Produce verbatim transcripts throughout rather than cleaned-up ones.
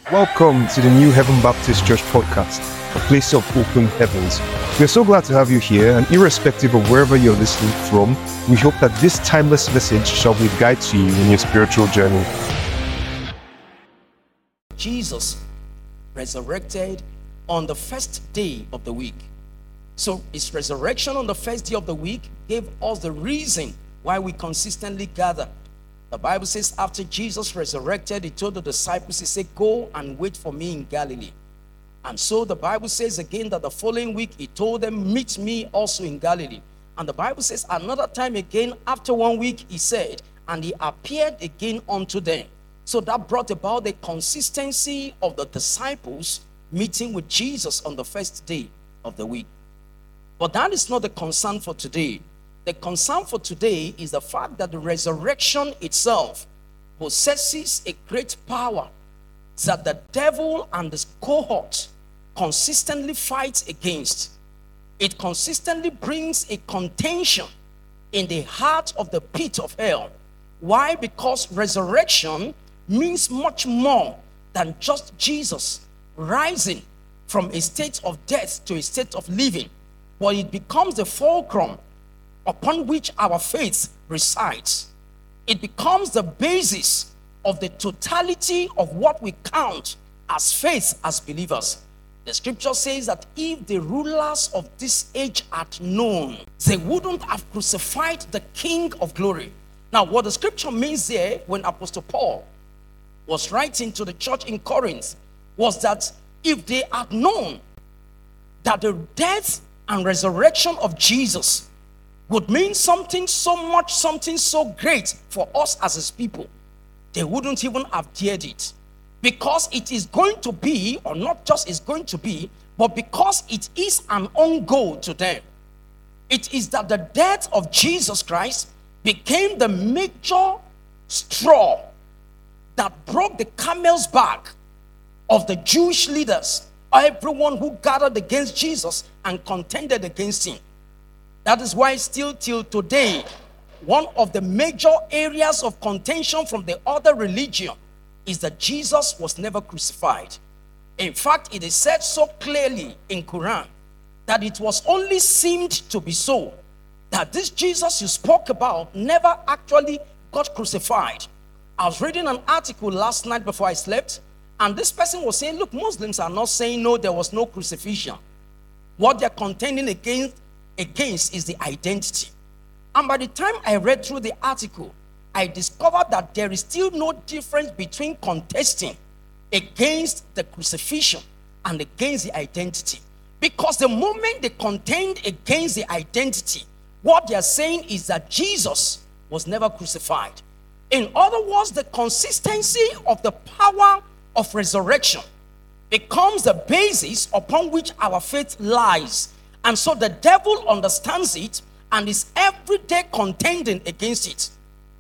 Welcome to the New Heaven Baptist Church podcast, a place of open heavens. We're so glad to have you here, and irrespective of wherever you're listening from, we hope that this timeless message shall be a guide to you in your spiritual journey. Jesus resurrected on the first day of the week. So his resurrection on the first day of the week gave us the reason why we consistently gather. The Bible says after Jesus resurrected, he told the disciples, he said, go and wait for me in Galilee. And so the Bible says again that the following week, he told them, meet me also in Galilee. And the Bible says another time again, after one week, he said, and he appeared again unto them. So that brought about the consistency of the disciples meeting with Jesus on the first day of the week. But that is not the concern for today. The concern for today is the fact that the resurrection itself possesses a great power that the devil and his cohort consistently fight against. It consistently brings a contention in the heart of the pit of hell. Why? Because resurrection means much more than just Jesus rising from a state of death to a state of living, but it becomes the fulcrum upon which our faith resides. It becomes the basis of the totality of what we count as faith as believers. The scripture says that if the rulers of this age had known, they wouldn't have crucified the King of glory. Now, what the scripture means there, when Apostle Paul was writing to the church in Corinth, was that if they had known that the death and resurrection of Jesus would mean something so much, something so great for us as his people, they wouldn't even have dared it. Because it is going to be, or not just is going to be, but because it is an own goal to them. It is that the death of Jesus Christ became the major straw that broke the camel's back of the Jewish leaders, everyone who gathered against Jesus and contended against him. That is why still till today, one of the major areas of contention from the other religion is that Jesus was never crucified. In fact, it is said so clearly in Quran that it was only seemed to be so, that this Jesus you spoke about never actually got crucified. I was reading an article last night before I slept, and this person was saying, look, Muslims are not saying no, there was no crucifixion. What they're contending against against is the identity. And by the time I read through the article, I discovered that there is still no difference between contesting against the crucifixion and against the identity. Because the moment they contend against the identity, what they are saying is that Jesus was never crucified. In other words, the consistency of the power of resurrection becomes the basis upon which our faith lies. And so the devil understands it and is every day contending against it.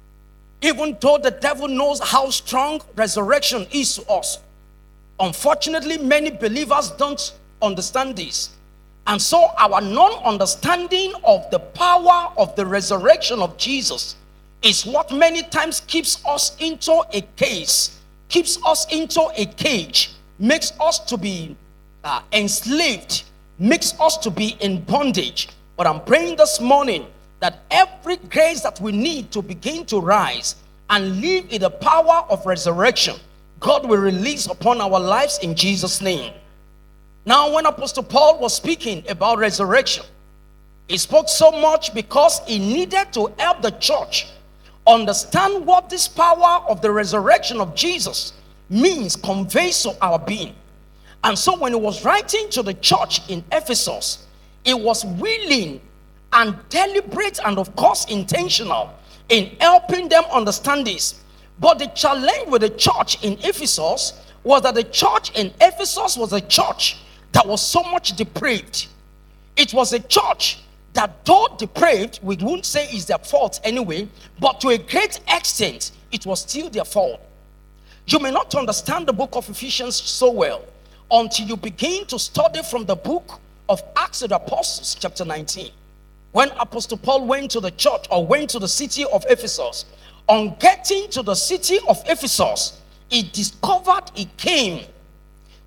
Even though the devil knows how strong resurrection is to us, unfortunately, many believers don't understand this. And so our non-understanding of the power of the resurrection of Jesus is what many times keeps us into a case, keeps us into a cage, makes us to be uh, enslaved, makes us to be in bondage. But I'm praying this morning that every grace that we need to begin to rise and live in the power of resurrection, God will release upon our lives in Jesus' name. Now, when Apostle Paul was speaking about resurrection, he spoke so much because he needed to help the church understand what this power of the resurrection of Jesus means, conveys to our being. And so when he was writing to the church in Ephesus, he was willing and deliberate and of course intentional in helping them understand this. But the challenge with the church in Ephesus was that the church in Ephesus was a church that was so much depraved. It was a church that, though depraved, we wouldn't say is their fault anyway, but to a great extent, it was still their fault. You may not understand the book of Ephesians so well until you begin to study from the book of Acts of the Apostles, chapter nineteen. When Apostle Paul went to the church or went to the city of Ephesus, on getting to the city of Ephesus, he discovered he came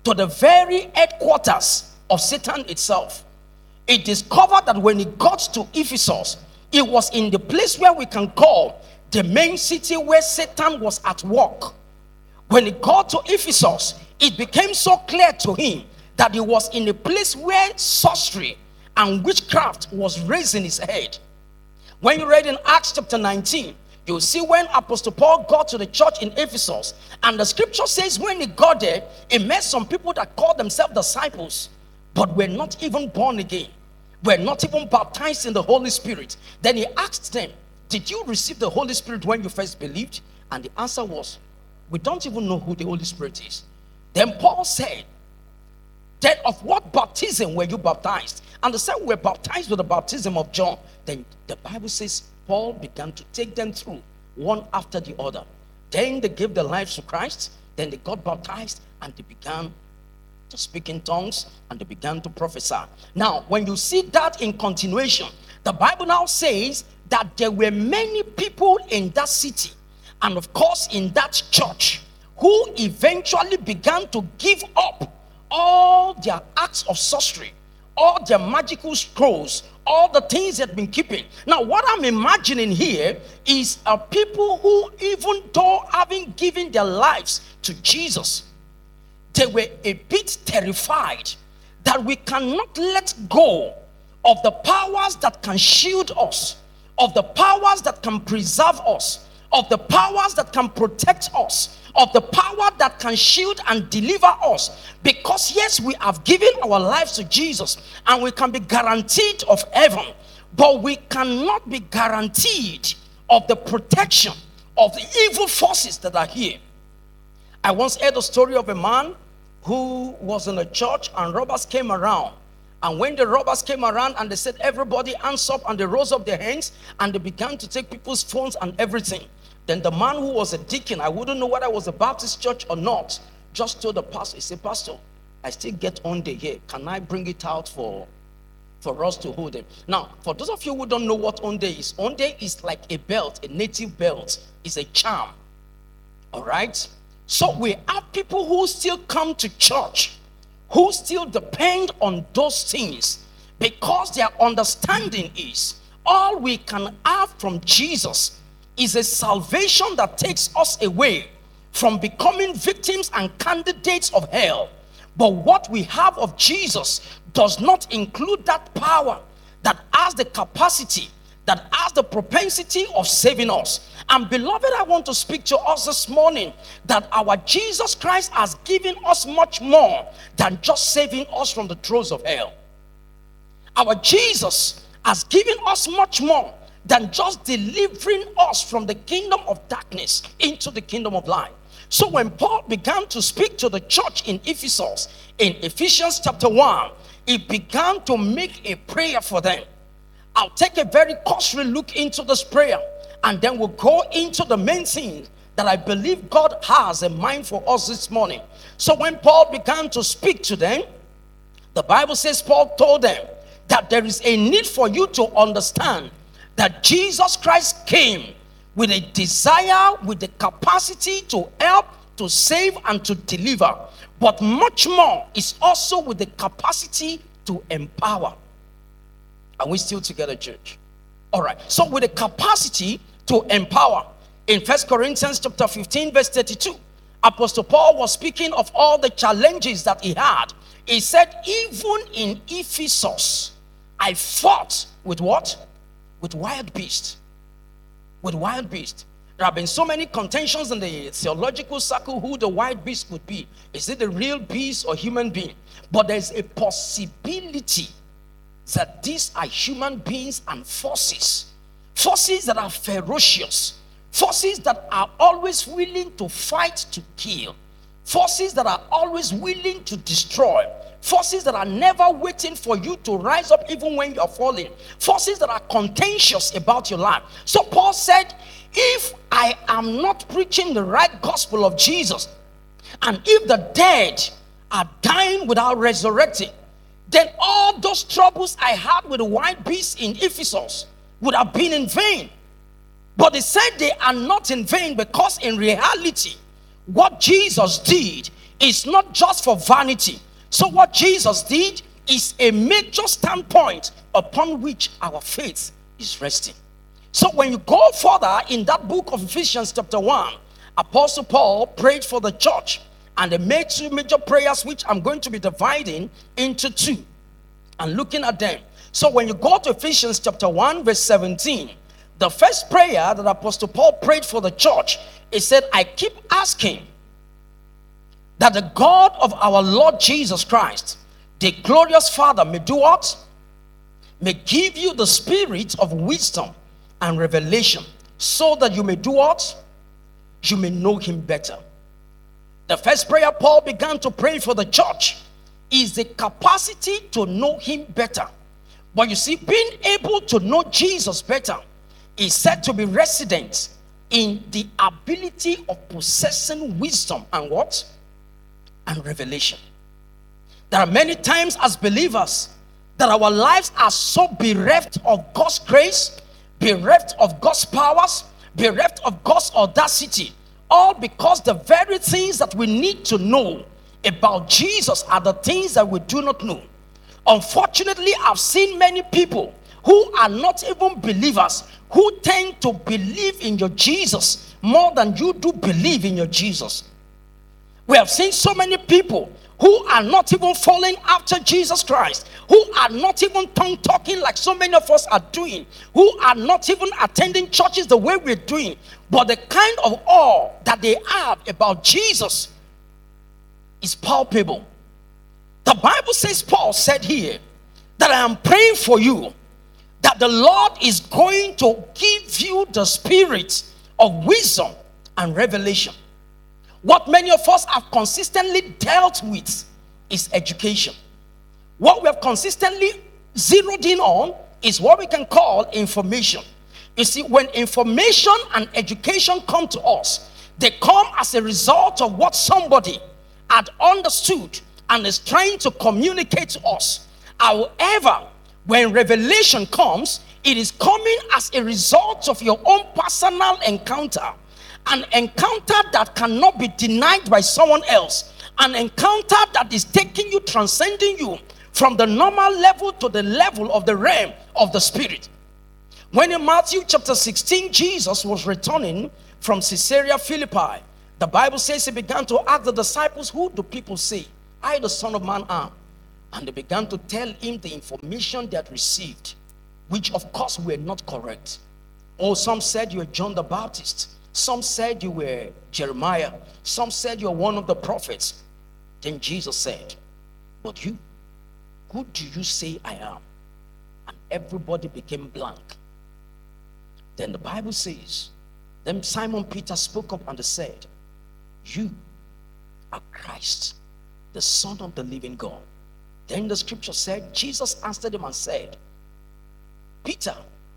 to the very headquarters of Satan itself. It discovered that when it got to Ephesus, it was in the place where we can call the main city where Satan was at work. When it got to Ephesus, it became so clear to him that it was in a place where sorcery and witchcraft was raising its head. When you read in Acts chapter nineteen, you'll see when Apostle Paul got to the church in Ephesus, and the scripture says when he got there, he met some people that called themselves disciples, but were not even born again, were not even baptized in the Holy Spirit. Then he asked them, did you receive the Holy Spirit when you first believed? And the answer was, we don't even know who the Holy Spirit is. Then Paul said, then of what baptism were you baptized? And they said, we were baptized with the baptism of John. Then the Bible says Paul began to take them through one after the other. Then they gave their lives to Christ. Then they got baptized and they began to speak in tongues and they began to prophesy. Now, when you see that in continuation, the Bible now says that there were many people in that city and of course in that church who eventually began to give up all their acts of sorcery, all their magical scrolls, all the things they've been keeping. Now, what I'm imagining here is a people who, even though having given their lives to Jesus, they were a bit terrified that we cannot let go of the powers that can shield us, of the powers that can preserve us, of the powers that can protect us, of the power that can shield and deliver us. Because yes, we have given our lives to Jesus and we can be guaranteed of heaven, but we cannot be guaranteed of the protection of the evil forces that are here. I once heard the story of a man who was in a church and robbers came around. And when the robbers came around and they said, everybody hands up, and they rose up their hands and they began to take people's phones and everything. Then the man who was a deacon, I wouldn't know whether it was a Baptist church or not, just told the pastor, he said, Pastor, I still get on day here. Can I bring it out for, for us to hold them? Now, for those of you who don't know what on day is, on day is like a belt, a native belt. It's a charm. All right? So we have people who still come to church, who still depend on those things because their understanding is all we can have from Jesus is a salvation that takes us away from becoming victims and candidates of hell. But what we have of Jesus does not include that power that has the capacity, that has the propensity of saving us. And beloved, I want to speak to us this morning that our Jesus Christ has given us much more than just saving us from the throes of hell. Our Jesus has given us much more than just delivering us from the kingdom of darkness into the kingdom of light. So when Paul began to speak to the church in Ephesus, in Ephesians chapter one, he began to make a prayer for them. I'll take a very cursory look into this prayer, and then we'll go into the main thing that I believe God has in mind for us this morning. So when Paul began to speak to them, the Bible says Paul told them that there is a need for you to understand that Jesus Christ came with a desire, with the capacity to help, to save, and to deliver. But much more is also with the capacity to empower. Are we still together, church? All right. So with the capacity to empower, in First Corinthians chapter fifteen, verse thirty-two, Apostle Paul was speaking of all the challenges that he had. He said, even in Ephesus, I fought with what? With wild beasts. With wild beasts. There have been so many contentions in the theological circle who the wild beast could be. Is it a real beast or human being? But there's a possibility that these are human beings and forces. Forces that are ferocious. Forces that are always willing to fight to kill. Forces that are always willing to destroy. Forces that are never waiting for you to rise up even when you're falling. Forces that are contentious about your life. So Paul said, if I am not preaching the right gospel of Jesus, and if the dead are dying without resurrecting, then all those troubles I had with the wild beasts in Ephesus would have been in vain. But he said they are not in vain, because in reality, what Jesus did It's not just for vanity. So what Jesus did is a major standpoint upon which our faith is resting. So when you go further in that book of Ephesians chapter one, Apostle Paul prayed for the church, and they made two major prayers which I'm going to be dividing into two and looking at them. So when you go to Ephesians chapter one verse seventeen, the first prayer that Apostle Paul prayed for the church, he said, I keep asking that the God of our Lord Jesus Christ, the glorious Father, may do what? May give you the spirit of wisdom and revelation, so that you may do what? You may know him better. The first prayer Paul began to pray for the church is the capacity to know him better. But you see, being able to know Jesus better is said to be resident in the ability of possessing wisdom and what? And revelation. There are many times as believers that our lives are so bereft of God's grace, bereft of God's powers, bereft of God's audacity, all because the very things that we need to know about Jesus are the things that we do not know. Unfortunately, I've seen many people who are not even believers who tend to believe in your Jesus more than you do believe in your Jesus. We have seen so many people who are not even following after Jesus Christ, who are not even tongue talking like so many of us are doing, who are not even attending churches the way we're doing, but the kind of awe that they have about Jesus is palpable. The Bible says, Paul said here, that I am praying for you that the Lord is going to give you the spirit of wisdom and revelation. What many of us have consistently dealt with is education. What we have consistently zeroed in on is what we can call information. You see, when information and education come to us, they come as a result of what somebody had understood and is trying to communicate to us. However, when revelation comes, it is coming as a result of your own personal encounter. An encounter that cannot be denied by someone else. An encounter that is taking you, transcending you from the normal level to the level of the realm of the spirit. When in Matthew chapter sixteen, Jesus was returning from Caesarea Philippi, the Bible says he began to ask the disciples, who do people say I, the Son of Man, am? And they began to tell him the information they had received, which of course were not correct. Oh, some said you were John the Baptist. Some said you were Jeremiah. Some said you were one of the prophets. Then Jesus said, but you, who do you say I am? And everybody became blank. Then the Bible says, then Simon Peter spoke up and said, you are Christ, the Son of the living God. Then the scripture said, Jesus answered him and said, Peter,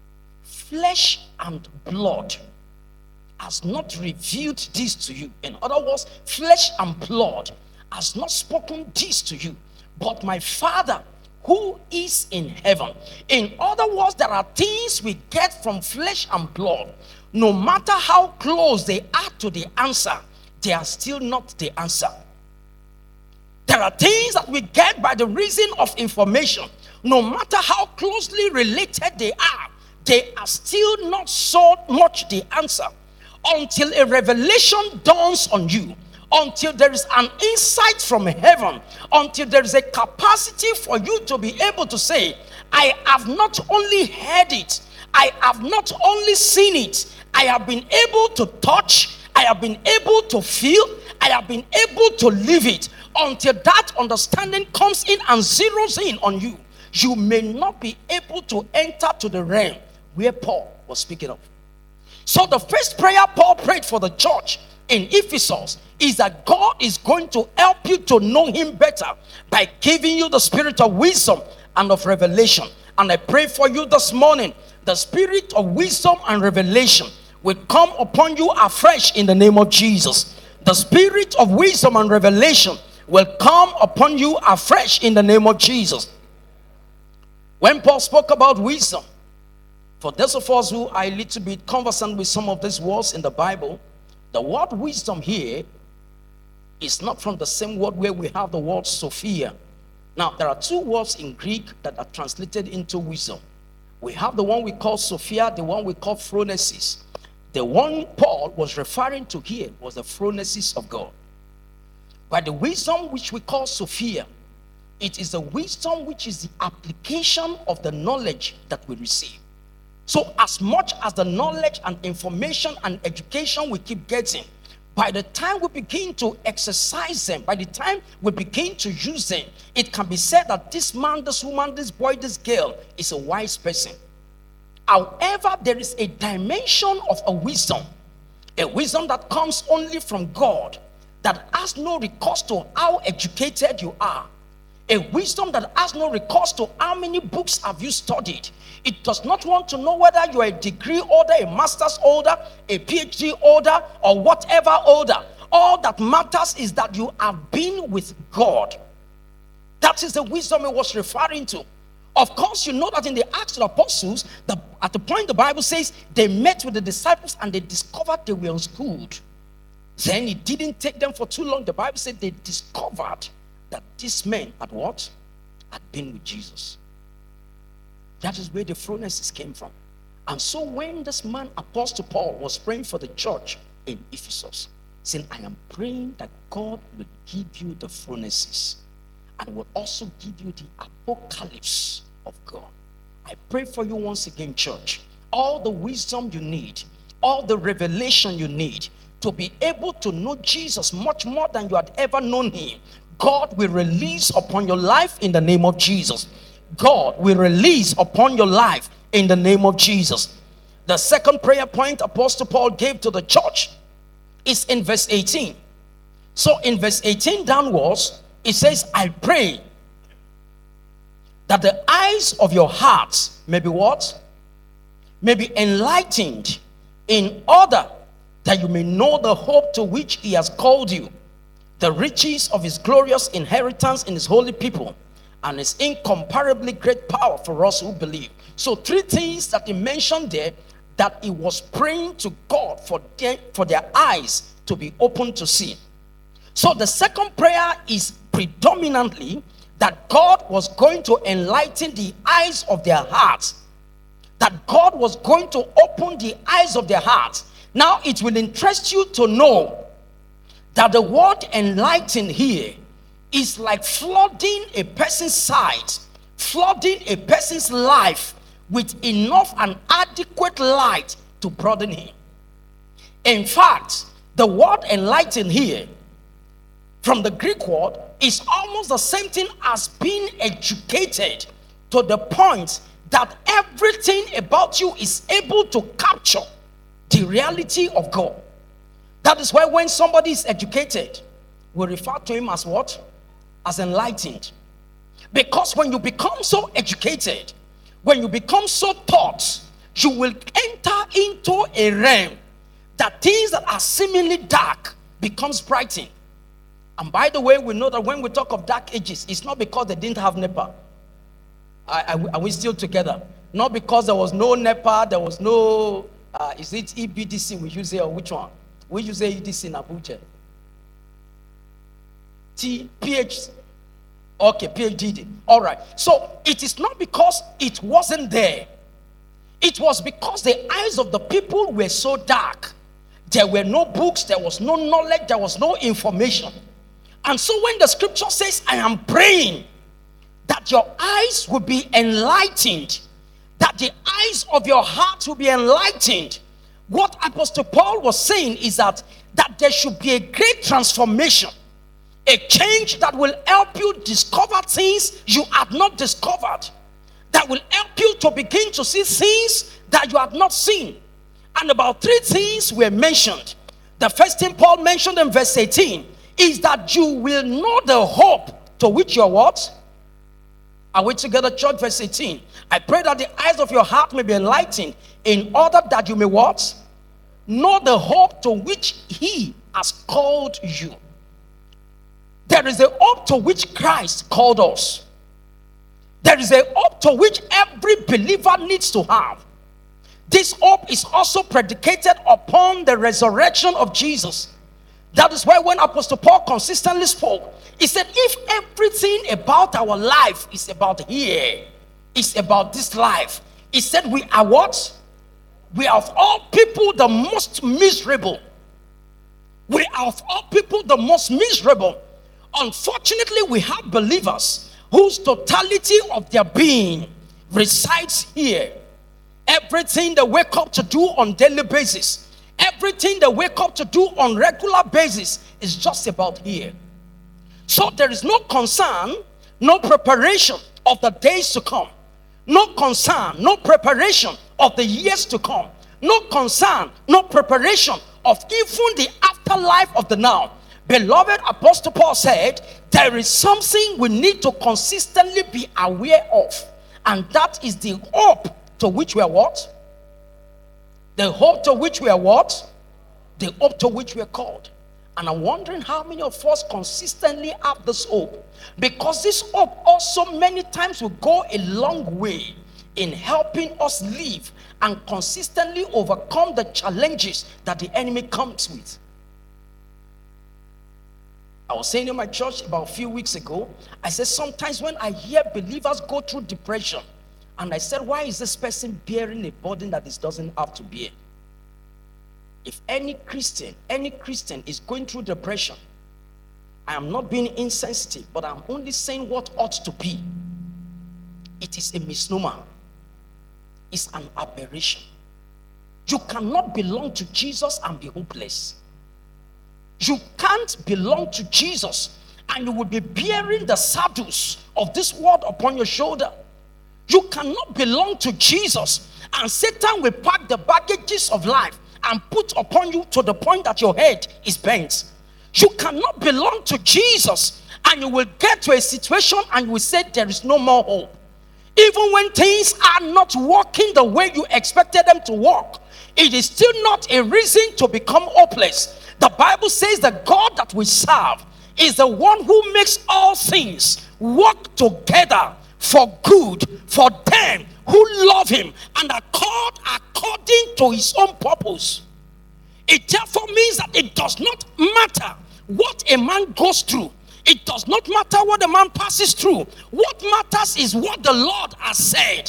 flesh and blood has not revealed this to you. In other words, flesh and blood has not spoken this to you, but my Father who is in heaven. In other words, there are things we get from flesh and blood. No matter how close they are to the answer, they are still not the answer. There are things that we get by the reason of information. No matter how closely related they are, they are still not so much the answer. Until a revelation dawns on you, until there is an insight from heaven, until there is a capacity for you to be able to say, I have not only heard it, I have not only seen it, I have been able to touch, I have been able to feel, I have been able to live it. Until that understanding comes in and zeroes in on you, you may not be able to enter to the realm where Paul was speaking of. So the first prayer Paul prayed for the church in Ephesus is that God is going to help you to know him better by giving you the spirit of wisdom and of revelation. And I pray for you this morning, the spirit of wisdom and revelation will come upon you afresh in the name of Jesus. The spirit of wisdom and revelation will come upon you afresh in the name of Jesus. When Paul spoke about wisdom, for those of us who are a little bit conversant with some of these words in the Bible, the word wisdom here is not from the same word where we have the word Sophia. Now, there are two words in Greek that are translated into wisdom. We have the one we call Sophia, the one we call phronesis. The one Paul was referring to here was the phronesis of God. By the wisdom which we call Sophia, it is the wisdom which is the application of the knowledge that we receive. So as much as the knowledge and information and education we keep getting, by the time we begin to exercise them, by the time we begin to use them, it can be said that this man, this woman, this boy, this girl is a wise person. However, there is a dimension of a wisdom, a wisdom that comes only from God, that has no recourse to how educated you are, a wisdom that has no recourse to how many books have you studied. It does not want to know whether you are a degree holder, a master's holder, a PhD holder, or whatever holder. All that matters is that you have been with God. That is the wisdom it was referring to. Of course, you know that in the Acts of the Apostles, the, at the point the Bible says they met with the disciples and they discovered they were unschooled. Then it didn't take them for too long. The Bible said they discovered that these men had what? Had been with Jesus. That is where the phronesis came from. And so when this man, Apostle Paul, was praying for the church in Ephesus, saying, I am praying that God will give you the phronesis and will also give you the apocalypse of God. I pray for you once again, church, all the wisdom you need, all the revelation you need to be able to know Jesus much more than you had ever known him, God will release upon your life in the name of Jesus. God will release upon your life in the name of Jesus. The second prayer point Apostle Paul gave to the church is in verse eighteen. So in verse eighteen downwards, it says, I pray that the eyes of your hearts may be what? May be enlightened, in order that you may know the hope to which he has called you, the riches of his glorious inheritance in his holy people, and his incomparably great power for us who believe. So three things that he mentioned there, that he was praying to God for their, for their eyes to be open to see. So the second prayer is predominantly that God was going to enlighten the eyes of their hearts, that God was going to open the eyes of their hearts. Now it will interest you to know that the word enlighten here is like flooding a person's sight, flooding a person's life with enough and adequate light to broaden him. In fact, the word enlighten here from the Greek word is almost the same thing as being educated, to the point that everything about you is able to capture the reality of God. That is why when somebody is educated, we refer to him as what? As enlightened. Because when you become so educated, when you become so taught, you will enter into a realm that things that are seemingly dark becomes brightened. And by the way, we know that when we talk of dark ages, it's not because they didn't have NEPA. Are, are we still together? Not because there was no NEPA, there was no, uh, is it E B D C we use here, or which one? We use E B D C in Abuja. T, PhD. Okay, PhD. All right. So it is not because it wasn't there. It was because the eyes of the people were so dark. There were no books, there was no knowledge, there was no information. And so when the scripture says, I am praying that your eyes will be enlightened, that the eyes of your heart will be enlightened, what Apostle Paul was saying is that, that there should be a great transformation, a change that will help you discover things you have not discovered, that will help you to begin to see things that you have not seen. And about three things were mentioned. The first thing Paul mentioned in verse eighteen is that you will know the hope to which you're what? Are we together, church? Verse eighteen. I pray that the eyes of your heart may be enlightened, in order that you may what? Know the hope to which he has called you. There is a hope to which Christ called us. There is a hope to which every believer needs to have. This hope is also predicated upon the resurrection of Jesus. That is why when Apostle Paul consistently spoke, he said, if everything about our life is about here, it's about this life, he said we are what? We are of all people the most miserable. We are of all people the most miserable. Unfortunately, we have believers whose totality of their being resides here. Everything they wake up to do on daily basis, everything they wake up to do on regular basis is just about here. So there is no concern, no preparation of the days to come, no concern, no preparation of the years to come, no concern, no preparation of even the afterlife of the now. Beloved, Apostle Paul said there is something we need to consistently be aware of, and that is the hope to which we are what? The hope to which we are what? The hope to which we are called. And I'm wondering how many of us consistently have this hope, because this hope also many times will go a long way in helping us live and consistently overcome the challenges that the enemy comes with. I was saying in my church about a few weeks ago, I said sometimes when I hear believers go through depression, and I said, why is this person bearing a burden that this doesn't have to bear? If any Christian, any Christian is going through depression, I am not being insensitive, but I'm only saying what ought to be. It is a misnomer. It's an aberration. You cannot belong to Jesus and be hopeless. You can't belong to Jesus and you will be bearing the saddles of this world upon your shoulder. You cannot belong to Jesus and Satan will pack the baggages of life and put upon you to the point that your head is bent. You cannot belong to Jesus and you will get to a situation and you will say there is no more hope. Even when things are not working the way you expected them to work, it is still not a reason to become hopeless. The Bible says the God that we serve is the one who makes all things work together for good for them who love him and are called according to his own purpose. It therefore means that it does not matter what a man goes through. It does not matter what a man passes through. What matters is what the Lord has said.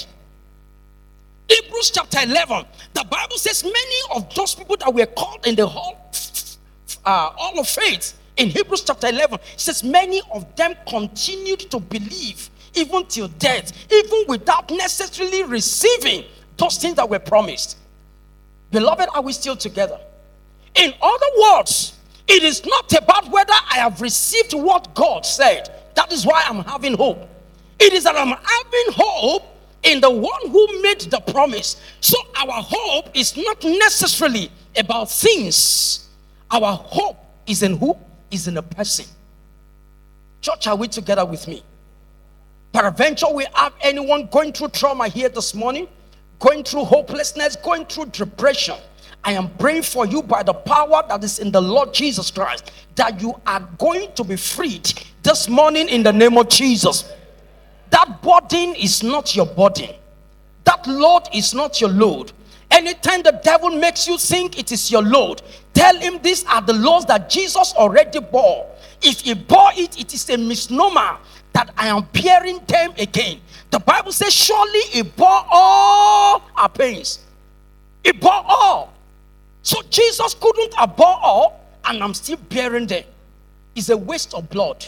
Hebrews chapter eleven, the Bible says many of those people that were called in the hall, uh, hall of faith, in Hebrews chapter eleven, it says many of them continued to believe even till death, even without necessarily receiving those things that were promised. Beloved, are we still together? In other words, it is not about whether I have received what God said. That is why I'm having hope. It is that I'm having hope in the one who made the promise. So our hope is not necessarily about things. Our hope is in who? Is in a person. Church, are we together with me? Peradventure we have anyone going through trauma here this morning, going through hopelessness, going through depression. I am praying for you by the power that is in the Lord Jesus Christ, that you are going to be freed this morning in the name of Jesus. That burden is not your burden. That load is not your load. Anytime the devil makes you think it is your load, tell him these are the loads that Jesus already bore. If he bore it, it is a misnomer that I am bearing them again. The Bible says surely he bore all our pains. He bore all. So Jesus couldn't have bore all and I'm still bearing them. It's a waste of blood.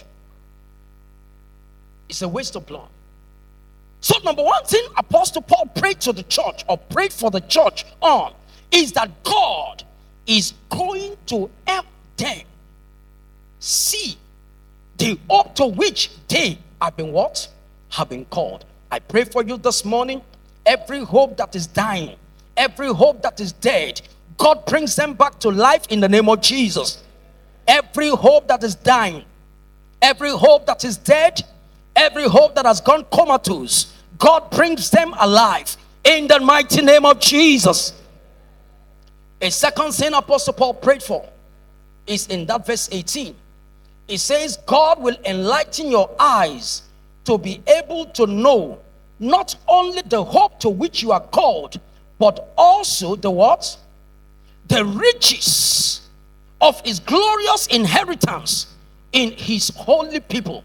It's a waste of blood. So number one thing Apostle Paul prayed to the church or prayed for the church on is that God is going to help them see the hope to which they have been what? Have been called. I pray for you this morning. Every hope that is dying, every hope that is dead, God brings them back to life in the name of Jesus. Every hope that is dying, every hope that is dead, every hope that has gone comatose, God brings them alive in the mighty name of Jesus. A second thing Apostle Paul prayed for is in that verse eighteen. It says, God will enlighten your eyes to be able to know not only the hope to which you are called, but also the what? The riches of his glorious inheritance in his holy people.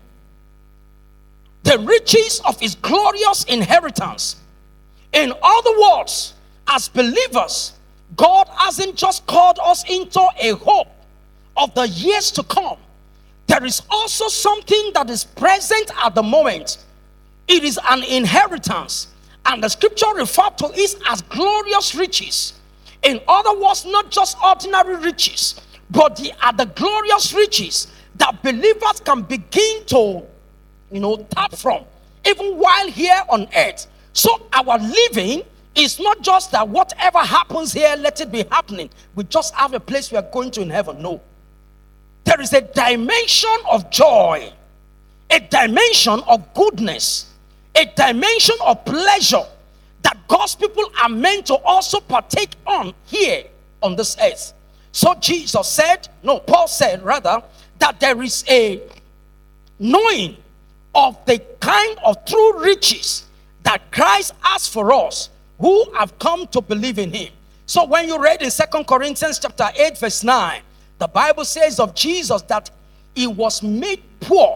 The riches of his glorious inheritance. In other words, as believers, God hasn't just called us into a hope of the years to come. There is also something that is present at the moment. It is an inheritance, and the scripture referred to it as glorious riches. In other words, not just ordinary riches, but they are the glorious riches that believers can begin to, you know, tap from, even while here on earth. So our living is not just that whatever happens here, let it be happening. We just have a place we are going to in heaven. No. There is a dimension of joy, a dimension of goodness, a dimension of pleasure that God's people are meant to also partake on here on this earth. So Jesus said, no, Paul said rather, that there is a knowing of the kind of true riches that Christ has for us who have come to believe in him. So when you read in Second Corinthians chapter eight verse nine, the Bible says of Jesus that he was made poor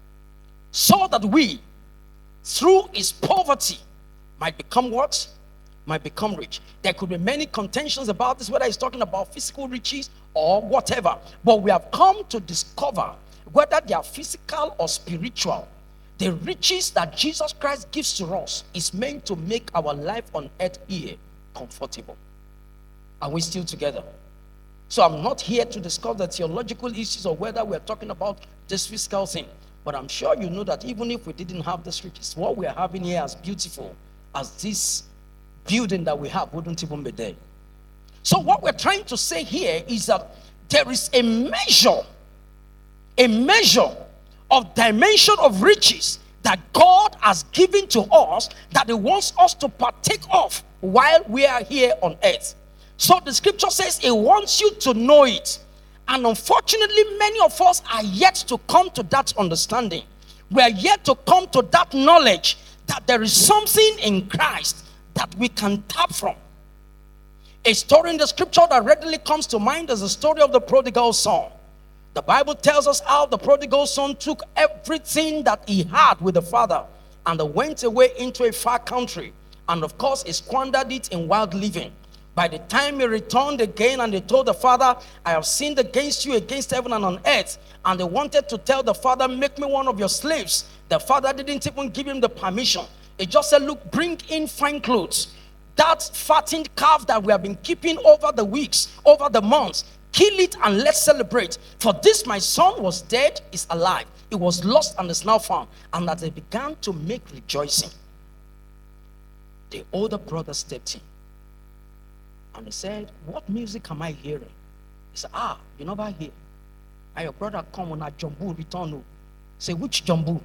so that we, through his poverty, might become what? Might become rich. There could be many contentions about this, whether he's talking about physical riches or whatever. But we have come to discover whether they are physical or spiritual. The riches that Jesus Christ gives to us is meant to make our life on earth here comfortable. Are we still together? So I'm not here to discuss the theological issues or whether we're talking about this physical thing. But I'm sure you know that even if we didn't have this riches, what we're having here as beautiful as this building that we have wouldn't even be there. So what we're trying to say here is that there is a measure, a measure of dimension of riches that God has given to us that he wants us to partake of while we are here on earth. So the scripture says he wants you to know it. And unfortunately, many of us are yet to come to that understanding. We are yet to come to that knowledge that there is something in Christ that we can tap from. A story in the scripture that readily comes to mind is the story of the prodigal son. The Bible tells us how the prodigal son took everything that he had with the father and went away into a far country. And of course, he squandered it in wild living. By the time he returned again and he told the father, I have sinned against you, against heaven and on earth. And they wanted to tell the father, make me one of your slaves. The father didn't even give him the permission. He just said, look, bring in fine clothes. That fattened calf that we have been keeping over the weeks, over the months, kill it and let's celebrate. For this my son was dead, is alive. He was lost and is now found. And as they began to make rejoicing, the older brother stepped in. And he said, what music am I hearing? He said, ah, you never hear. And your brother come on a jumbo return. Say, which jumbo?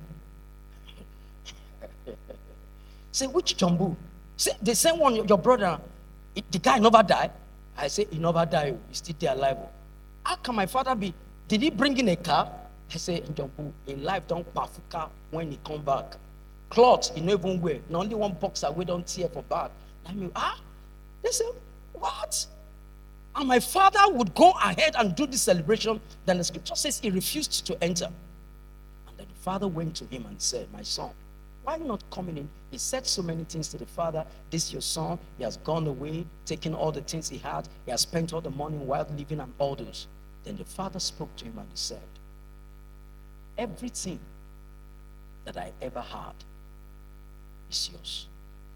Say, which jumbo? Say, the same one, your brother, it, the guy never died. I say, he never died. He's still there alive. How can my father be? Did he bring in a car? I say, jumbo, in life don't pafuka when he come back. Clothes, he never even wear. Not only one boxer we don't tear for bag. I mean, ah, they say, what? And my father would go ahead and do this celebration. Then the scripture says he refused to enter. And then the father went to him and said, my son, why are you not coming in? He said so many things to the father. This your son. He has gone away, taken all the things he had. He has spent all the money while living and all those. Then the father spoke to him and he said, everything that I ever had is yours.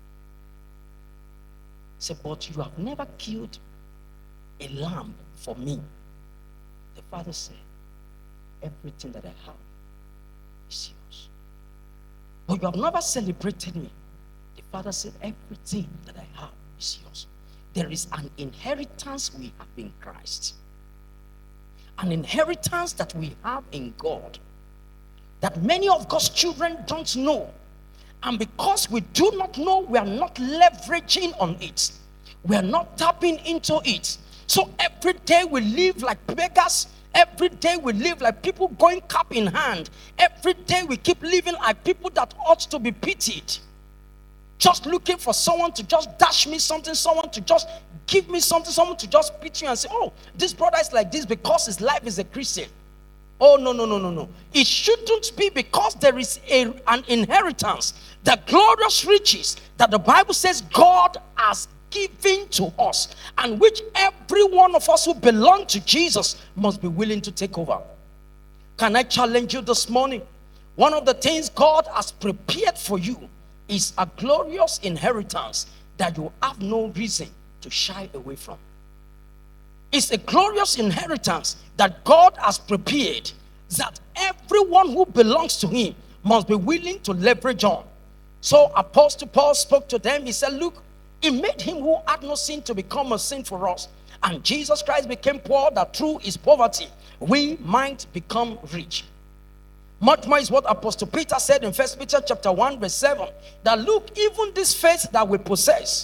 He said, but you have never killed a lamb for me. The father said, everything that I have is yours. But you have never celebrated me. The father said, everything that I have is yours. There is an inheritance we have in Christ. An inheritance that we have in God that many of God's children don't know. And because we do not know, we are not leveraging on it. We are not tapping into it. So every day we live like beggars. Every day we live like people going cap in hand. Every day we keep living like people that ought to be pitied. just looking for someone to just dash me something, someone to just give me something, someone to just pity you and say, oh, this brother is like this because his life is a Christian. Oh, no, no, no, no, no. It shouldn't be because there is a, an inheritance, the glorious riches that the Bible says God has given to us, and which every one of us who belong to Jesus must be willing to take over. Can I challenge you this morning? One of the things God has prepared for you is a glorious inheritance that you have no reason to shy away from. It's a glorious inheritance that God has prepared that everyone who belongs to him must be willing to leverage on. So Apostle Paul spoke to them. He said, look, he made him who had no sin to become a sin for us. And Jesus Christ became poor that through his poverty we might become rich. Much more is what Apostle Peter said in First Peter chapter one verse seven, that look, even this faith that we possess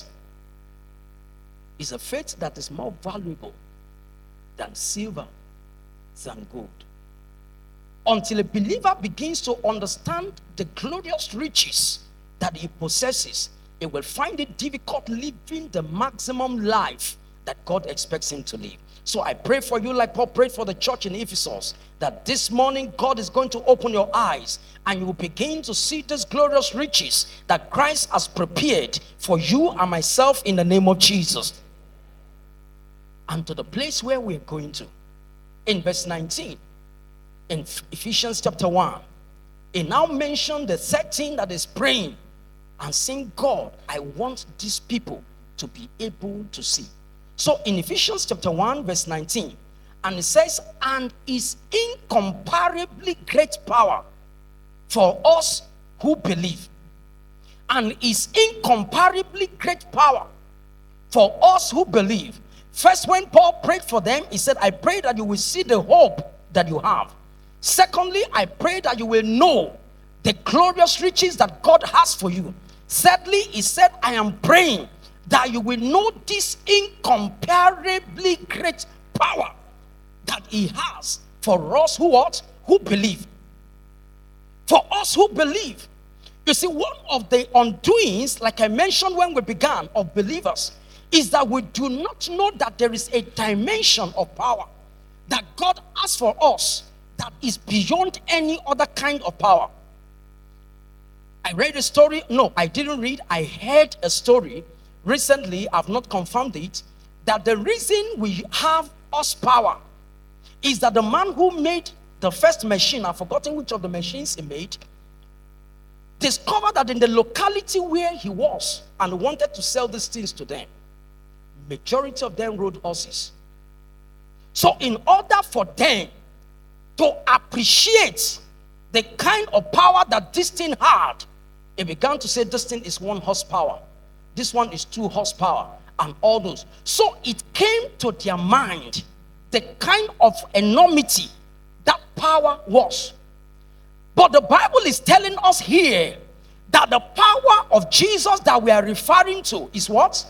is a faith that is more valuable than silver, than gold. Until a believer begins to understand the glorious riches that he possesses, he will find it difficult living the maximum life that God expects him to live. So I pray for you like Paul prayed for the church in Ephesus, that this morning God is going to open your eyes and you will begin to see these glorious riches that Christ has prepared for you and myself in the name of Jesus. And to the place where we're going to, in verse nineteen, in Ephesians chapter one, he now mentioned the third thing that is praying and saying, God, I want these people to be able to see. So in Ephesians chapter one verse nineteen, and it says, and is incomparably great power for us who believe. And is incomparably great power for us who believe. First, when Paul prayed for them, he said, I pray that you will see the hope that you have. Secondly, I pray that you will know the glorious riches that God has for you. Thirdly, he said, I am praying that you will know this incomparably great power that he has for us who what? Who believe. For us who believe. You see, one of the undoings, like I mentioned when we began, of believers, is that we do not know that there is a dimension of power that God has for us that is beyond any other kind of power. I read a story. No, I didn't read. I heard a story recently. I've not confirmed it. That the reason we have horsepower is that the man who made the first machine, I've forgotten which of the machines he made, discovered that in the locality where he was and wanted to sell these things to them, majority of them rode horses. So in order for them to appreciate the kind of power that this thing had, he began to say this thing is one horsepower, this one is two horsepower, and all those. So it came to their mind the kind of enormity that power was. But the Bible is telling us here that the power of Jesus that we are referring to is what?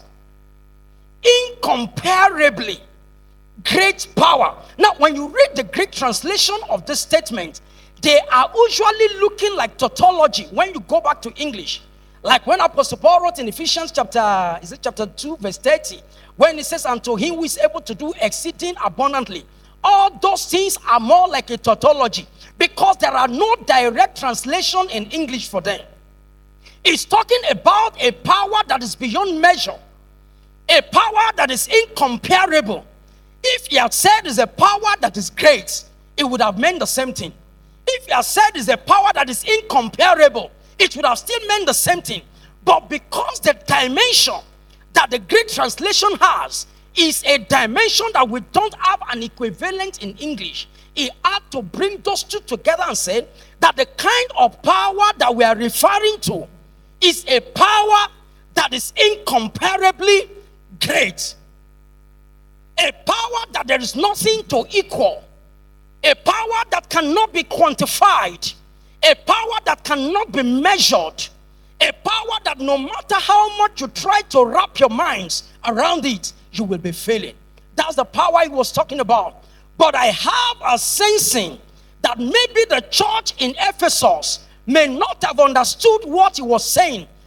Incomparably great power. Now, when you read the Greek translation of this statement, they are usually looking like tautology when you go back to English. Like when Apostle Paul wrote in Ephesians chapter, is it chapter two, verse thirty, when he says, unto him who is able to do exceeding abundantly. All those things are more like a tautology because there are no direct translation in English for them. It's talking about a power that is beyond measure, a power that is incomparable. If he had said it's a power that is great, it would have meant the same thing. If he had said it's a power that is incomparable, it would have still meant the same thing. But because the dimension that the Greek translation has is a dimension that we don't have an equivalent in English, he had to bring those two together and say that the kind of power that we are referring to is a power that is incomparably great. A power that there is nothing to equal. A power that cannot be quantified. A power that cannot be measured. A power that no matter how much you try to wrap your minds around it, you will be failing. That's the power he was talking about. But I have a sensing that maybe the church in Ephesus may not have understood what he was saying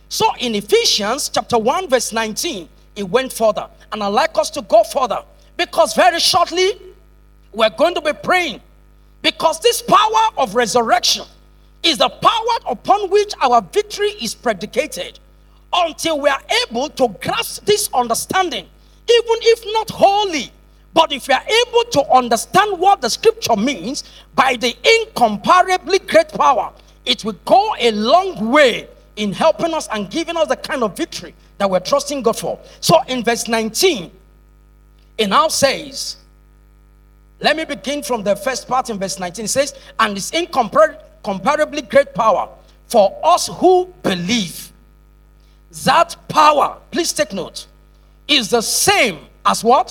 So in Ephesians chapter one verse nineteen, it went further. And I'd like us to go further, because very shortly we're going to be praying, because this power of resurrection is the power upon which our victory is predicated. Until we are able to grasp this understanding, even if not wholly, but if we are able to understand what the scripture means by the incomparably great power, it will go a long way in helping us and giving us the kind of victory that we're trusting God for. So in verse nineteen, it now says, let me begin from the first part in verse nineteen. It says, and it's incomparably great power for us who believe. That power, please take note, is the same as what?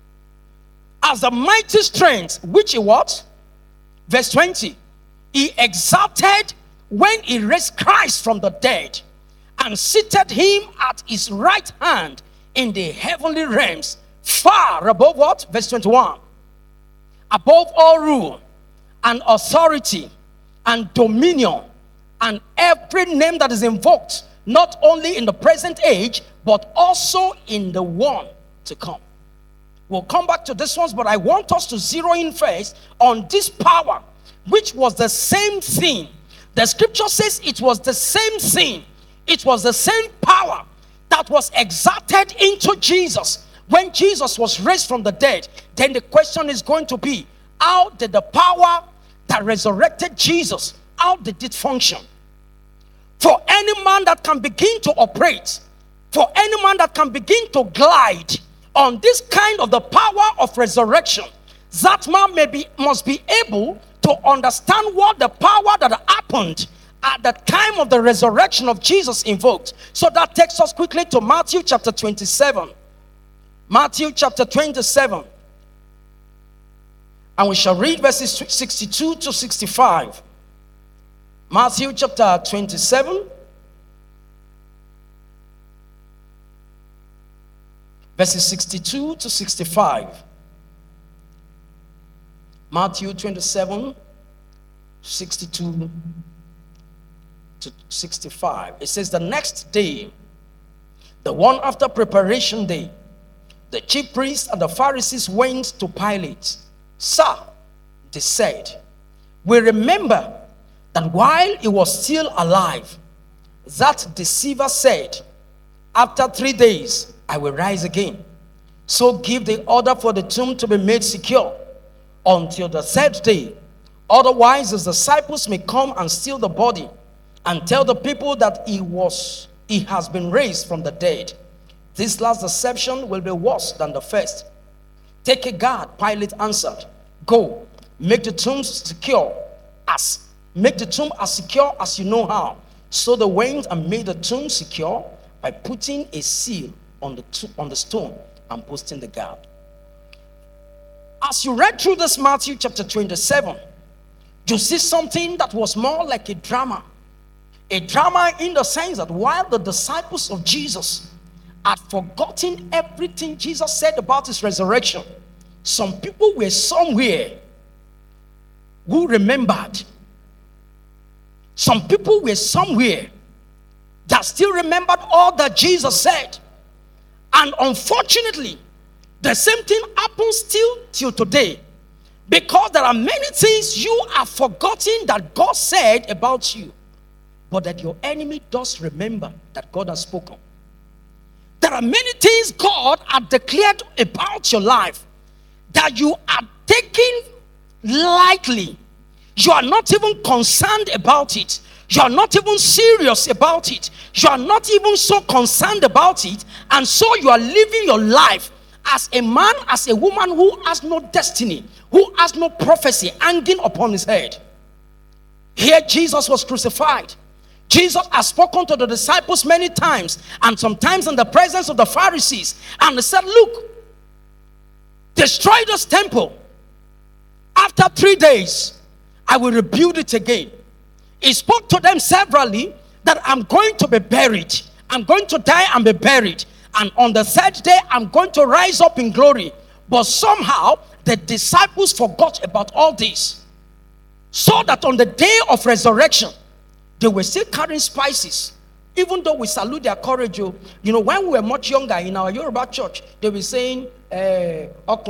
As the mighty strength which he what? Verse twenty. He exalted when he raised Christ from the dead and seated him at his right hand in the heavenly realms, far above what? Verse twenty-one. Above all rule and authority and dominion and every name that is invoked, not only in the present age, but also in the one to come. We'll come back to this one, but I want us to zero in first on this power, which was the same thing. The scripture says it was the same thing. It was the same power that was exerted into Jesus when Jesus was raised from the dead. Then the question is going to be, how did the power that resurrected Jesus, how did it function? For any man that can begin to operate, for any man that can begin to glide on this kind of the power of resurrection, that man may be, must be able to understand what the power that happened at the time of the resurrection of Jesus invoked. So that takes us quickly to Matthew chapter twenty-seven. Matthew chapter twenty-seven. And we shall read verses sixty-two to sixty-five. Matthew chapter twenty-seven. Verses sixty-two to sixty-five. Matthew twenty-seven, sixty-two to sixty-five. It says, the next day, the one after preparation day, the chief priests and the Pharisees went to Pilate. Sir, they said, we remember that while he was still alive, that deceiver said, after three days, I will rise again. So give the order for the tomb to be made secure until the third day. Otherwise, his disciples may come and steal the body and tell the people that he was, he has been raised from the dead. This last deception will be worse than the first. Take a guard, Pilate answered. Go, make the tomb secure as make the tomb as secure as you know how. So they went and made the tomb secure by putting a seal on the to- on the stone and posting the guard. As you read through this Matthew chapter twenty-seven, you see something that was more like a drama. A drama in the sense that while the disciples of Jesus had forgotten everything Jesus said about his resurrection, some people were somewhere who remembered. Some people were somewhere that still remembered all that Jesus said. And unfortunately, the same thing happens still till today. Because there are many things you have forgotten that God said about you, but that your enemy does remember that God has spoken. There are many things God had declared about your life that you are taking lightly. You are not even concerned about it. You are not even serious about it. You are not even so concerned about it. And so you are living your life as a man, as a woman who has no destiny, who has no prophecy hanging upon his head. Here Jesus was crucified. Jesus has spoken to the disciples many times, and sometimes in the presence of the Pharisees. And he said, look, destroy this temple. After three days, I will rebuild it again. He spoke to them severally that I'm going to be buried. I'm going to die and be buried. And on the third day, I'm going to rise up in glory. But somehow, the disciples forgot about all this. So that on the day of resurrection, they were still carrying spices Even though we salute their courage, you know, when we were much younger in our Yoruba church, they were saying, uh, what,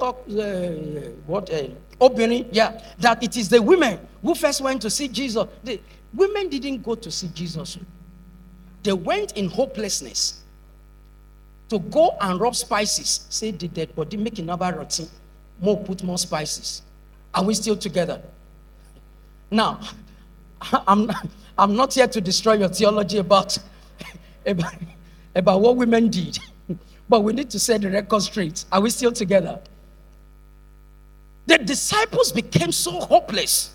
uh, Obini, yeah, that it is the women who first went to see Jesus. The women didn't go to see Jesus. They went in hopelessness to go and rub spices. Say the dead body, make another routine. More, put more spices. Are we still together? Now, I'm, I'm not here to destroy your theology about, about, about what women did. But we need to set the record straight. Are we still together? The disciples became so hopeless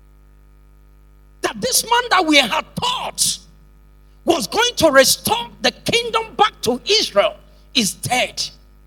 that this man that we had thought was going to restore the kingdom back to Israel is dead.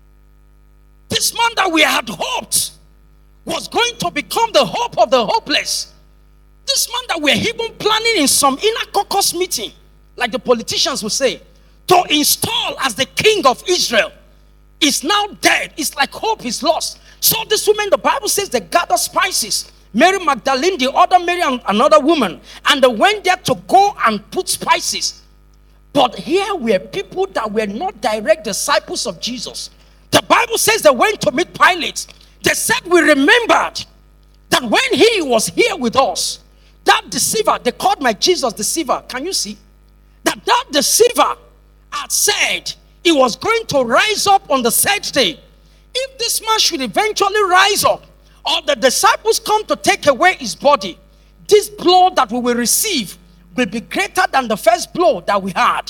This man that we had hoped was going to become the hope of the hopeless. This man that we're even planning in some inner caucus meeting, like the politicians would say, to install as the king of Israel is now dead. It's like hope is lost. So this woman, the Bible says, they gathered spices. Mary Magdalene, the other Mary, and another woman, and they went there to go and put spices. But here were people that were not direct disciples of Jesus. The Bible says they went to meet Pilate. They said, we remembered that when he was here with us, that deceiver, they called my Jesus deceiver. Can you see? That that deceiver had said he was going to rise up on the third day. If this man should eventually rise up, or the disciples come to take away his body, this blow that we will receive will be greater than the first blow that we had.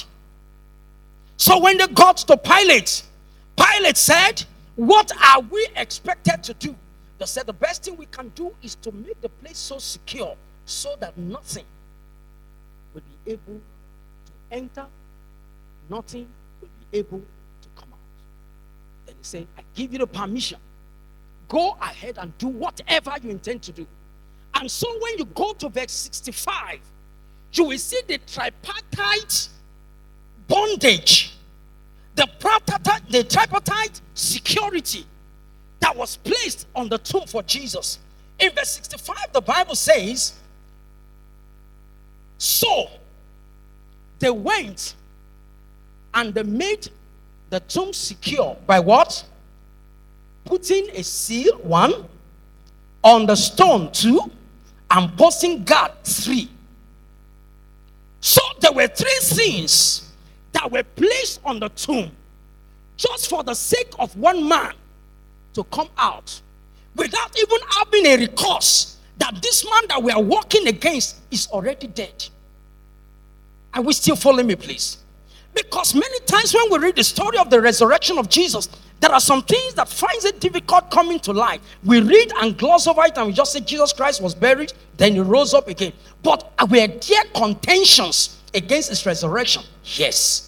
So when they got to Pilate, Pilate said, what are we expected to do? They said the best thing we can do is to make the place so secure so that nothing will be able to enter, nothing will be able to come out. Then he said, I give you the permission. Go ahead and do whatever you intend to do. And so when you go to verse sixty-five, you will see the tripartite bondage, the tripartite, the tripartite security that was placed on the tomb for Jesus. In verse sixty-five, the Bible says, so they went and they made the tomb secure by what? Putting a seal, one, on the stone, two, and posting guard, three. So there were three things that were placed on the tomb just for the sake of one man to come out without even having a recourse that this man that we are walking against is already dead. Are we still following me, please? Because many times when we read the story of the resurrection of Jesus, there are some things that finds it difficult coming to life. We read and gloss over it and we just say Jesus Christ was buried, then he rose up again. But were there contentions against his resurrection? Yes.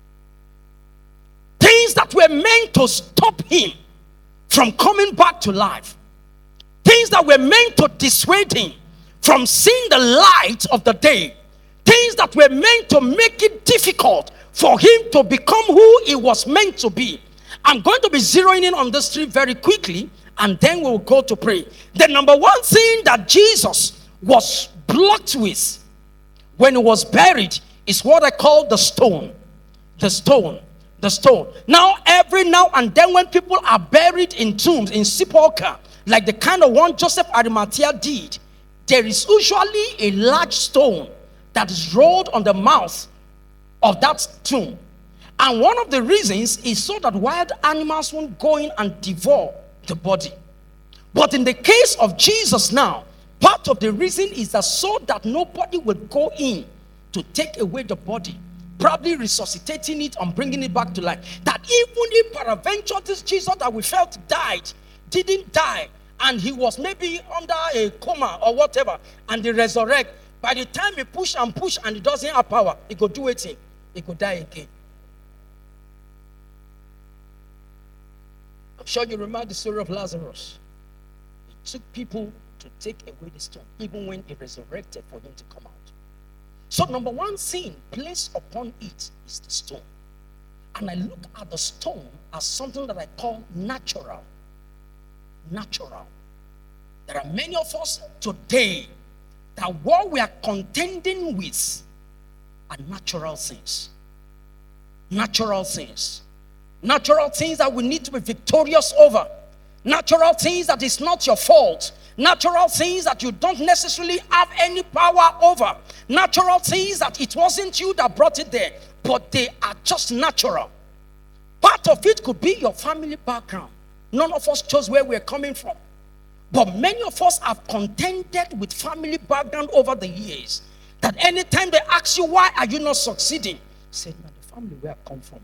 Things that were meant to stop him from coming back to life. Things that were meant to dissuade him from seeing the light of the day. Things that were meant to make it difficult for him to become who he was meant to be. I'm going to be zeroing in on this three very quickly, and then we'll go to pray. The number one thing that Jesus was blocked with when he was buried is what I call the stone. The stone. The stone. Now, every now and then when people are buried in tombs, in sepulchre, like the kind of one Joseph Arimathea did, there is usually a large stone that is rolled on the mouth of that tomb. And one of the reasons is so that wild animals won't go in and devour the body. But in the case of Jesus now, part of the reason is that so that nobody will go in to take away the body, probably resuscitating it and bringing it back to life. That even if peradventure this Jesus that we felt died, didn't die, and he was maybe under a coma or whatever, and they resurrect, by the time he push and push and he doesn't have power, he could do it, he could die again. I'm sure you remember the story of Lazarus. It took people to take away the stone, even when he resurrected for him to come out. So number one thing placed upon it is the stone. And I look at the stone as something that I call natural. Natural. There are many of us today that what we are contending with are natural things. Natural things. Natural things that we need to be victorious over. Natural things that is not your fault. Natural things that you don't necessarily have any power over. Natural things that it wasn't you that brought it there, but they are just natural. Part of it could be your family background. None of us chose where we're coming from. But many of us have contended with family background over the years. That anytime they ask you, why are you not succeeding? Say, no, the family where I come from.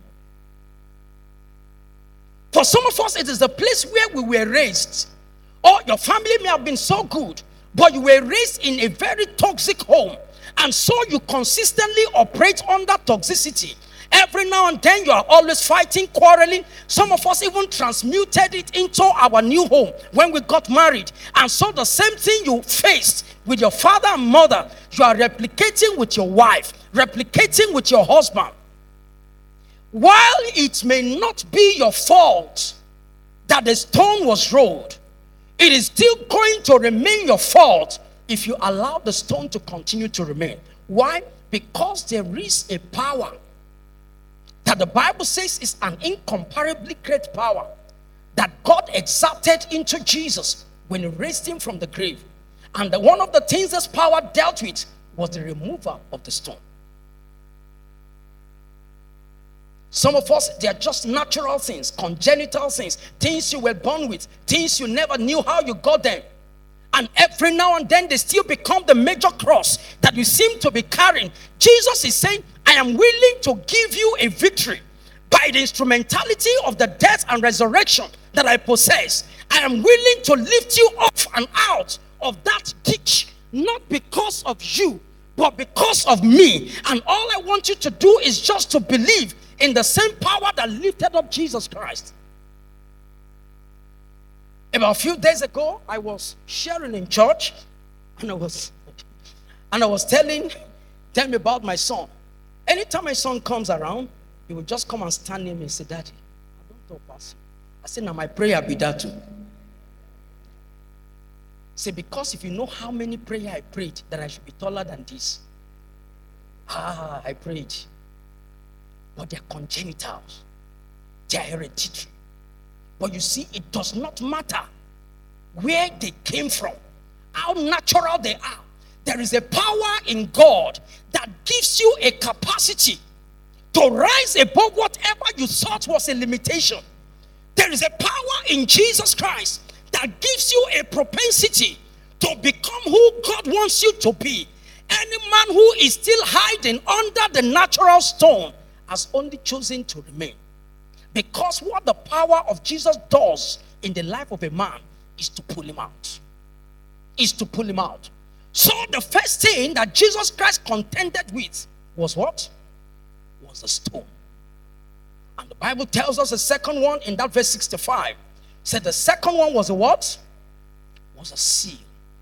For some of us, it is the place where we were raised. Or your family may have been so good, but you were raised in a very toxic home. And so you consistently operate under toxicity. Every now and then you are always fighting, quarreling. Some of us even transmuted it into our new home when we got married. And so the same thing you faced with your father and mother, you are replicating with your wife, replicating with your husband. While it may not be your fault that the stone was rolled, it is still going to remain your fault if you allow the stone to continue to remain. Why? Because there is a power that the Bible says is an incomparably great power that God exerted into Jesus when he raised him from the grave. And the, one of the things this power dealt with was the removal of the stone. Some of us, they are just natural things, congenital things, things you were born with, things you never knew how you got them. And every now and then they still become the major cross that you seem to be carrying. Jesus is saying, I am willing to give you a victory by the instrumentality of the death and resurrection that I possess. I am willing to lift you off and out of that ditch, not because of you, but because of me. And all I want you to do is just to believe in the same power that lifted up Jesus Christ. About a few days ago, I was sharing in church, and I was, and I was telling them about my son. Anytime my son comes around, he will just come and stand near me and say, Daddy, I don't talk past you. I said, now my prayer be that too. Say, because if you know how many prayers I prayed, that I should be taller than this. Ah, I prayed. But they're congenital. They're hereditary. But you see, it does not matter where they came from, how natural they are. There is a power in God that gives you a capacity to rise above whatever you thought was a limitation. There is a power in Jesus Christ that gives you a propensity to become who God wants you to be. Any man who is still hiding under the natural stone has only chosen to remain. Because what the power of Jesus does in the life of a man is to pull him out. Is to pull him out. So the first thing that Jesus Christ contended with was what? Was a stone. And the Bible tells us the second one in that verse sixty-five. Said the second one was a what? Was a seal.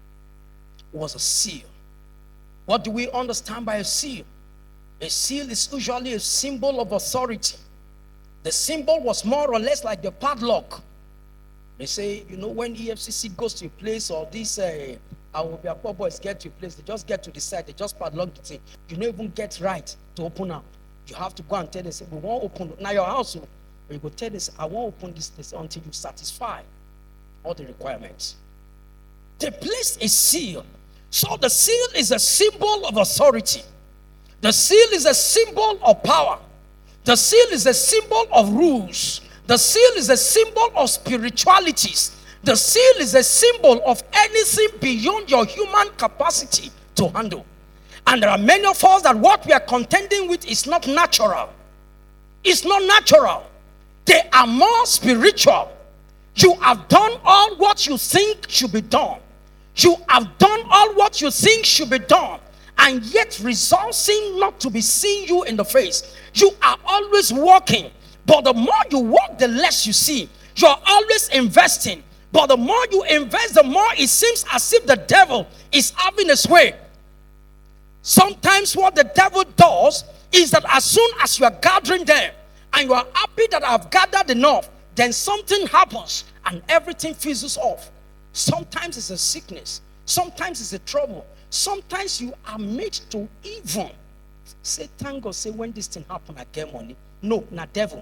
Was a seal. What do we understand by a seal? A seal is usually a symbol of authority. The symbol was more or less like the padlock. They say, you know, when E F C C goes to a place, or these uh, our poor boys get to a place, they just get to the side, they just padlock the thing. You don't even get right to open up. You have to go and tell them, say, we won't open. Now your house, you go tell them, I won't open this place until you satisfy all the requirements. They placed a seal. So the seal is a symbol of authority. The seal is a symbol of power. The seal is a symbol of rules. The seal is a symbol of spiritualities. The seal is a symbol of anything beyond your human capacity to handle. And there are many of us that what we are contending with is not natural. It's not natural. They are more spiritual. You have done all what you think should be done. You have done all what you think should be done. And yet results seem not to be seeing you in the face. You are always walking, but the more you walk, the less you see. You're always investing, but the more you invest, the more it seems as if the devil is having his way. Sometimes what the devil does is that as soon as you are gathering them and you are happy that I've gathered enough, then something happens and everything fizzles off. Sometimes it's a sickness. Sometimes it's a trouble. Sometimes you are made to even say thank God, say when this thing happen, I get money. No, not devil.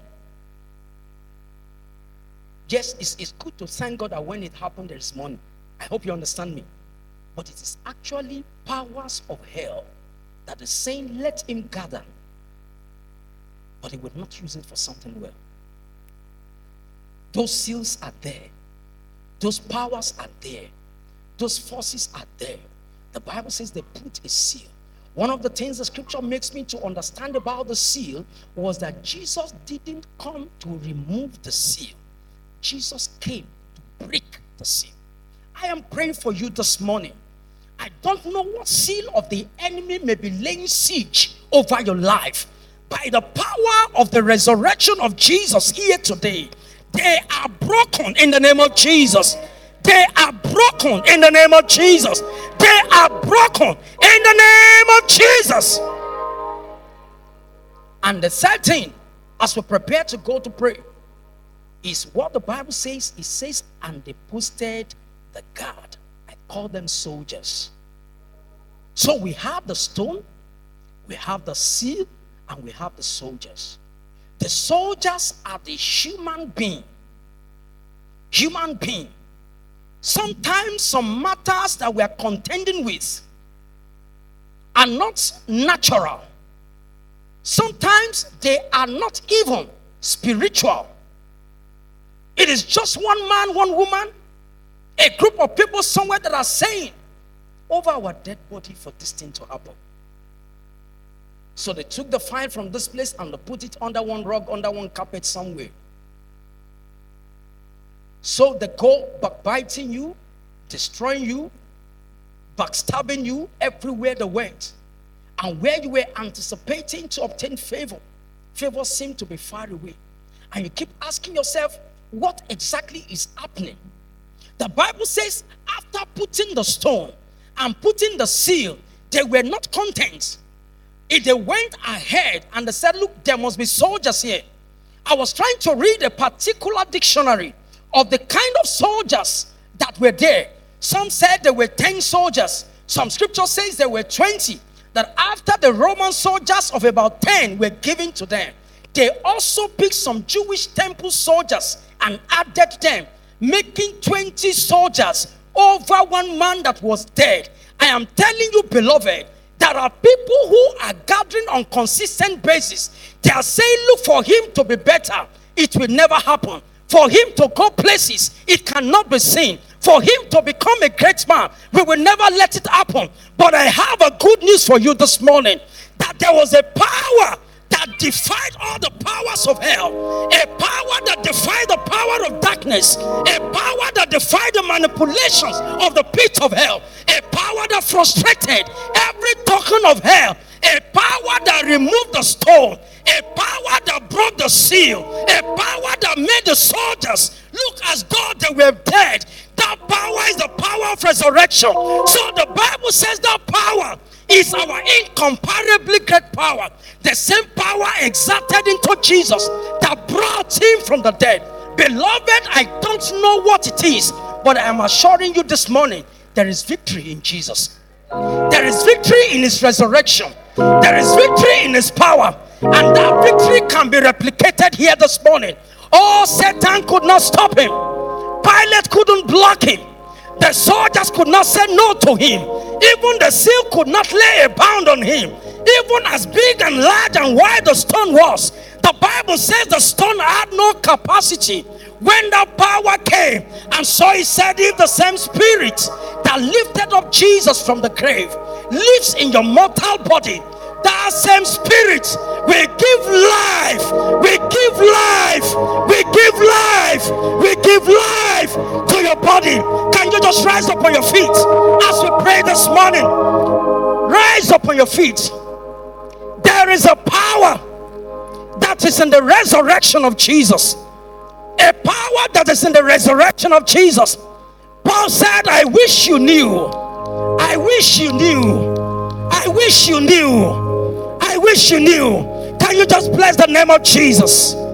Yes, it's, it's good to thank God that when it happened, there is money. I hope you understand me. But it is actually powers of hell that is saying, let him gather. But he would not use it for something well. Those seals are there. Those powers are there. Those forces are there. The Bible says they put a seal. One of the things the scripture makes me to understand about the seal was that Jesus didn't come to remove the seal. Jesus came to break the seal. I am praying for you this morning. I don't know what seal of the enemy may be laying siege over your life. By the power of the resurrection of Jesus here today, they are broken in the name of Jesus. They are broken in the name of Jesus. They are broken in the name of Jesus. And the third thing, as we prepare to go to pray, is what the Bible says. It says, and they posted the guard. I call them soldiers. So we have the stone, we have the seal, and we have the soldiers. The soldiers are the human being. Human being. Sometimes some matters that we are contending with are not natural. Sometimes they are not even spiritual. It is just one man, one woman, a group of people somewhere that are saying over our dead body for this thing to happen. So they took the file from this place and they put it under one rug, under one carpet somewhere. So they go backbiting you, destroying you, backstabbing you everywhere they went. And where you were anticipating to obtain favor, favor seemed to be far away. And you keep asking yourself, what exactly is happening? The Bible says after putting the stone and putting the seal, they were not content. If they went ahead and they said, look, there must be soldiers here. I was trying to read a particular dictionary of the kind of soldiers that were there. Some said there were ten soldiers. Some scripture says there were twenty. That after the Roman soldiers of about ten were given to them, they also picked some Jewish temple soldiers and added them, making twenty soldiers over one man that was dead. I am telling you, beloved, there are people who are gathering on consistent basis. They are saying, look, for him to be better, it will never happen. For him to go places, it cannot be seen. For him to become a great man, we will never let it happen. But I have a good news for you this morning, that there was a power that defied all the powers of hell, a power that defied the power of darkness, a power that defied the manipulations of the pit of hell, a power that frustrated every token of hell, a power that removed the stone, a power that broke the seal, a power that made the soldiers look as though they were dead. That power is the power of resurrection. So the Bible says that power is our incomparably great power. The same power exerted into Jesus that brought him from the dead. Beloved, I don't know what it is, but I am assuring you this morning, there is victory in Jesus. There is victory in his resurrection. There is victory in his power. And that victory can be replicated here this morning. Oh, Satan could not stop him. Pilate couldn't block him. The soldiers could not say no to him. Even the seal could not lay a bound on him. Even as big and large and wide the stone was, the Bible says the stone had no capacity. When the power came, and so he said, if the same spirit that lifted up Jesus from the grave lives in your mortal body, that same spirit will give life, we give life, we give life, we give life to your body. Can you just rise up on your feet as we pray this morning? Rise up on your feet. There is a power that is in the resurrection of Jesus. A power that is in the resurrection of Jesus. Paul said, I wish you knew. I wish you knew. I wish you knew. I wish you knew. Can you just bless the name of Jesus?